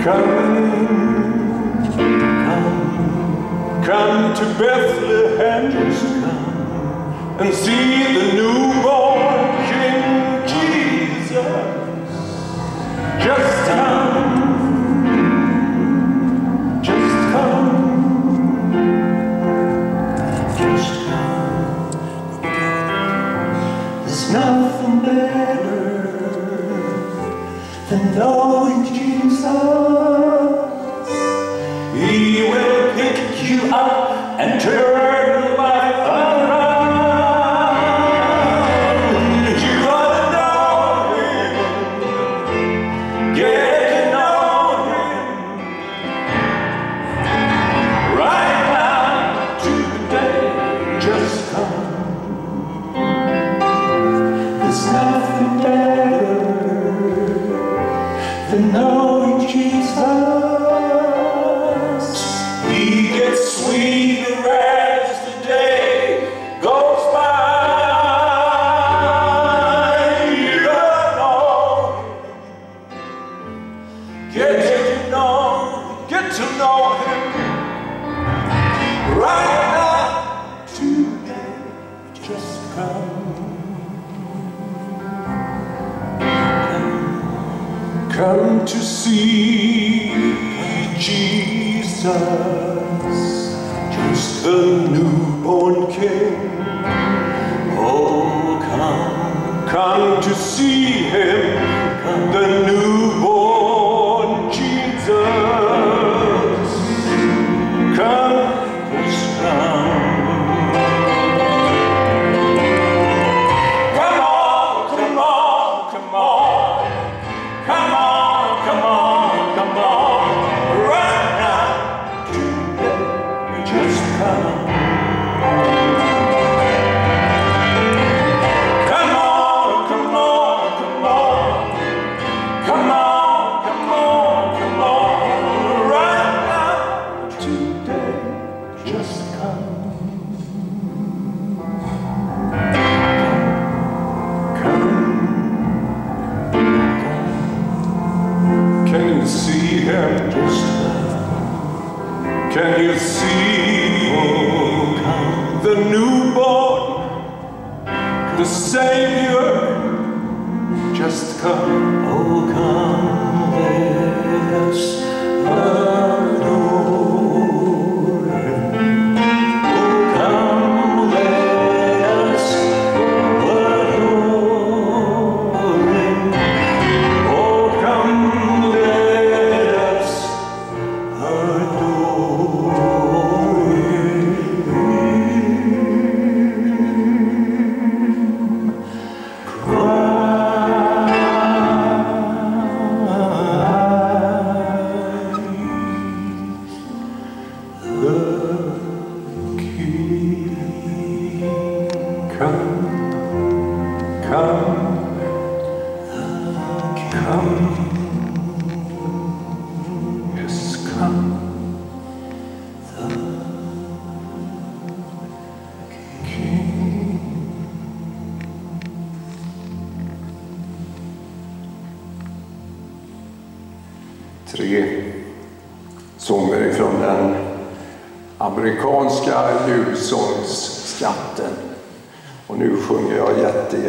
Come to Bethlehem, and see the newborn King Jesus. Just come, just come, just come. There's nothing better than knowing Jesus. He will pick you up and turn your life around. You ought to know him, get to know him right now, today. Just come. There's nothing better than knowing Jesus. He gets sweeter as the day goes by. You don't know him. Get to know him right now, today. Just come. Come to see Jesus, just the newborn King. Oh, come to see him, the newborn Jesus. Come, just come. Come on, come on, come on. Come on, come on, come on. Right now, today, just come. Come on, come on, come on. Come on, come on, come on. Right now, today, just come. Can you see him? Can you see the newborn, the Savior? Just come. Oh, come, let us adore him. Oh, come, let us adore him. Oh, come, let us adore him. Christ the King. Come, come, come. Yes, come. The King. Tre sånger ifrån den amerikanska julsångsskatten. Och nu sjunger jag